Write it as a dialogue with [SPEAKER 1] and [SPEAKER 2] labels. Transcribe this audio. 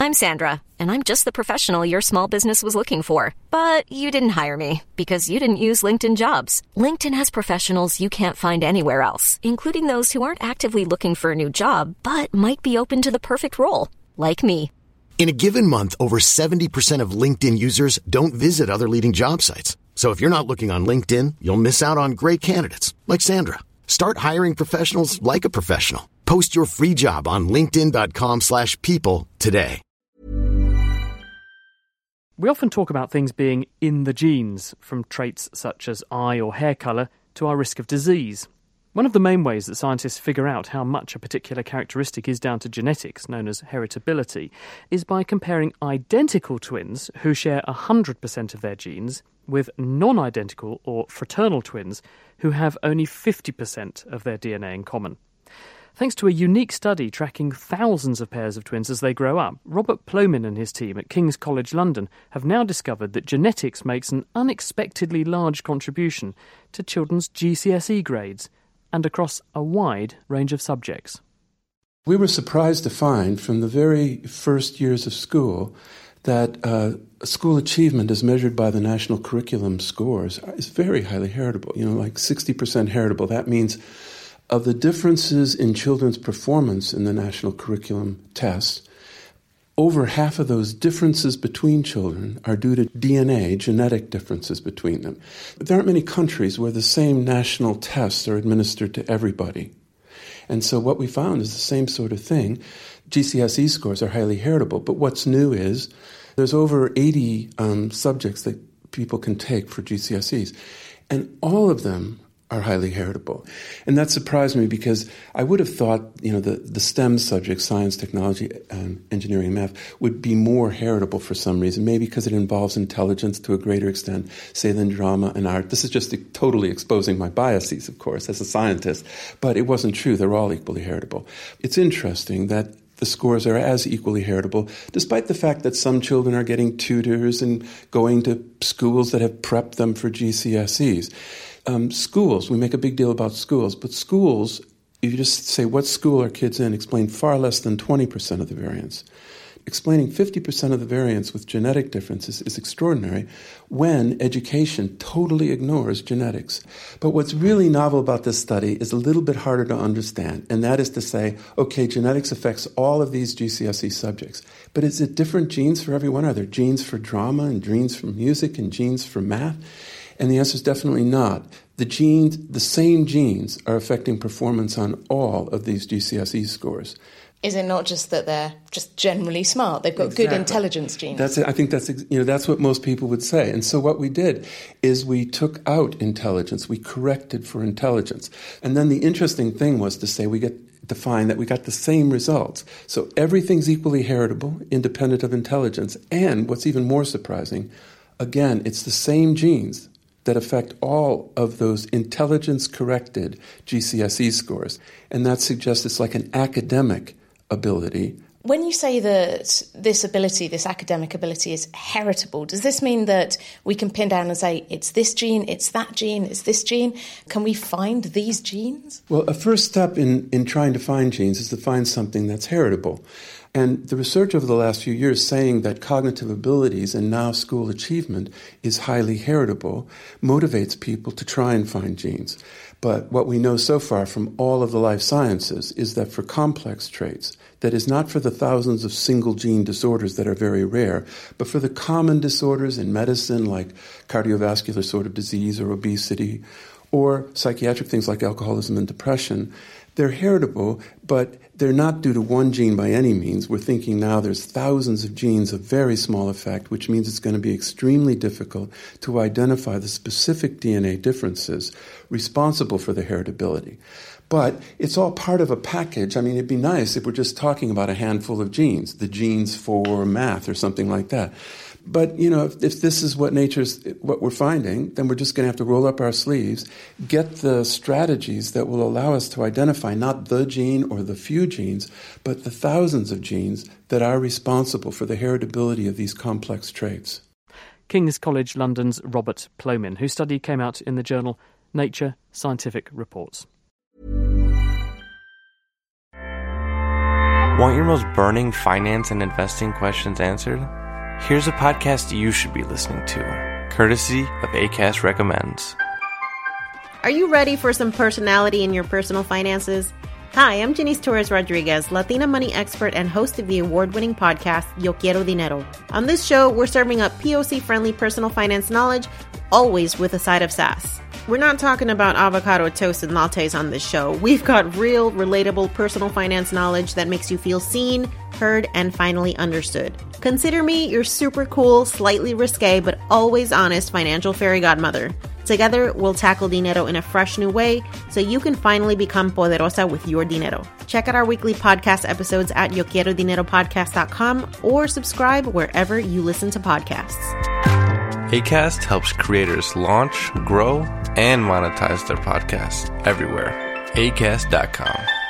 [SPEAKER 1] I'm Sandra, and I'm just the professional your small business was looking for. But you didn't hire me because you didn't use LinkedIn Jobs. LinkedIn has professionals you can't find anywhere else, including those who aren't actively looking for a new job, but might be open to the perfect role, like me.
[SPEAKER 2] In a given month, over 70% of LinkedIn users don't visit other leading job sites. So if you're not looking on LinkedIn, you'll miss out on great candidates like Sandra. Start hiring professionals like a professional. Post your free job on linkedin.com/people today.
[SPEAKER 3] We often talk about things being in the genes, from traits such as eye or hair colour to our risk of disease. One of the main ways that scientists figure out how much a particular characteristic is down to genetics, known as heritability, is by comparing identical twins who share 100% of their genes with non-identical or fraternal twins who have only 50% of their DNA in common. Thanks to a unique study tracking thousands of pairs of twins as they grow up, Robert Plomin and his team at King's College London have now discovered that genetics makes an unexpectedly large contribution to children's GCSE grades and across a wide range of subjects.
[SPEAKER 4] We were surprised to find from the very first years of school that school achievement as measured by the national curriculum scores is very highly heritable, like 60% heritable. That means of the differences in children's performance in the national curriculum tests, over half of those differences between children are due to DNA, genetic differences between them. But there aren't many countries where the same national tests are administered to everybody. And so what we found is the same sort of thing. GCSE scores are highly heritable, but what's new is there's over 80 subjects that people can take for GCSEs, and all of them are highly heritable. And that surprised me because I would have thought, the STEM subjects, science, technology, engineering, and math, would be more heritable for some reason, maybe because it involves intelligence to a greater extent, say, than drama and art. This is just totally exposing my biases, of course, as a scientist. But it wasn't true. They're all equally heritable. It's interesting that the scores are as equally heritable, despite the fact that some children are getting tutors and going to schools that have prepped them for GCSEs. Schools, we make a big deal about schools, but schools, if you just say what school are kids in, explain far less than 20% of the variance. Explaining 50% of the variance with genetic differences is extraordinary when education totally ignores genetics. But what's really novel about this study is a little bit harder to understand, and that is to say, okay, genetics affects all of these GCSE subjects, but is it different genes for everyone? Are there genes for drama and genes for music and genes for math? And the answer is definitely not. The same genes are affecting performance on all of these GCSE scores.
[SPEAKER 5] Is it not just that they're just generally smart? They've got good intelligence genes.
[SPEAKER 4] That's it. I think that's what most people would say. And so what we did is we took out intelligence. We corrected for intelligence. And then the interesting thing was to say to find that we got the same results. So everything's equally heritable, independent of intelligence. And what's even more surprising, again, it's the same genes that affect all of those intelligence-corrected GCSE scores. And that suggests it's like an academic ability.
[SPEAKER 5] When you say that this academic ability is heritable, does this mean that we can pin down and say it's this gene, it's that gene, it's this gene? Can we find these genes?
[SPEAKER 4] Well, a first step in trying to find genes is to find something that's heritable. And the research over the last few years saying that cognitive abilities and now school achievement is highly heritable motivates people to try and find genes. But what we know so far from all of the life sciences is that for complex traits, that is not for the thousands of single gene disorders that are very rare, but for the common disorders in medicine like cardiovascular sort of disease or obesity, or psychiatric things like alcoholism and depression, they're heritable, but they're not due to one gene by any means. We're thinking now there's thousands of genes of very small effect, which means it's going to be extremely difficult to identify the specific DNA differences responsible for the heritability. But it's all part of a package. I mean, it'd be nice if we're just talking about a handful of genes, the genes for math or something like that. But, if this is what we're finding, then we're just going to have to roll up our sleeves, get the strategies that will allow us to identify not the gene or the few genes, but the thousands of genes that are responsible for the heritability of these complex traits.
[SPEAKER 3] King's College London's Robert Plomin, whose study came out in the journal Nature Scientific Reports.
[SPEAKER 6] Want your most burning finance and investing questions answered? Here's a podcast you should be listening to, courtesy of Acast Recommends.
[SPEAKER 7] Are you ready for some personality in your personal finances? Hi, I'm Janice Torres Rodriguez, Latina money expert and host of the award-winning podcast, Yo Quiero Dinero. On this show, we're serving up POC-friendly personal finance knowledge, always with a side of sass. We're not talking about avocado toast and lattes on this show. We've got real, relatable personal finance knowledge that makes you feel seen, heard, and finally understood. Consider me your super cool, slightly risque, but always honest financial fairy godmother. Together, we'll tackle dinero in a fresh new way so you can finally become poderosa with your dinero. Check out our weekly podcast episodes at YoQuieroDineroPodcast.com or subscribe wherever you listen to podcasts.
[SPEAKER 6] Acast helps creators launch, grow, and monetize their podcasts everywhere. Acast.com.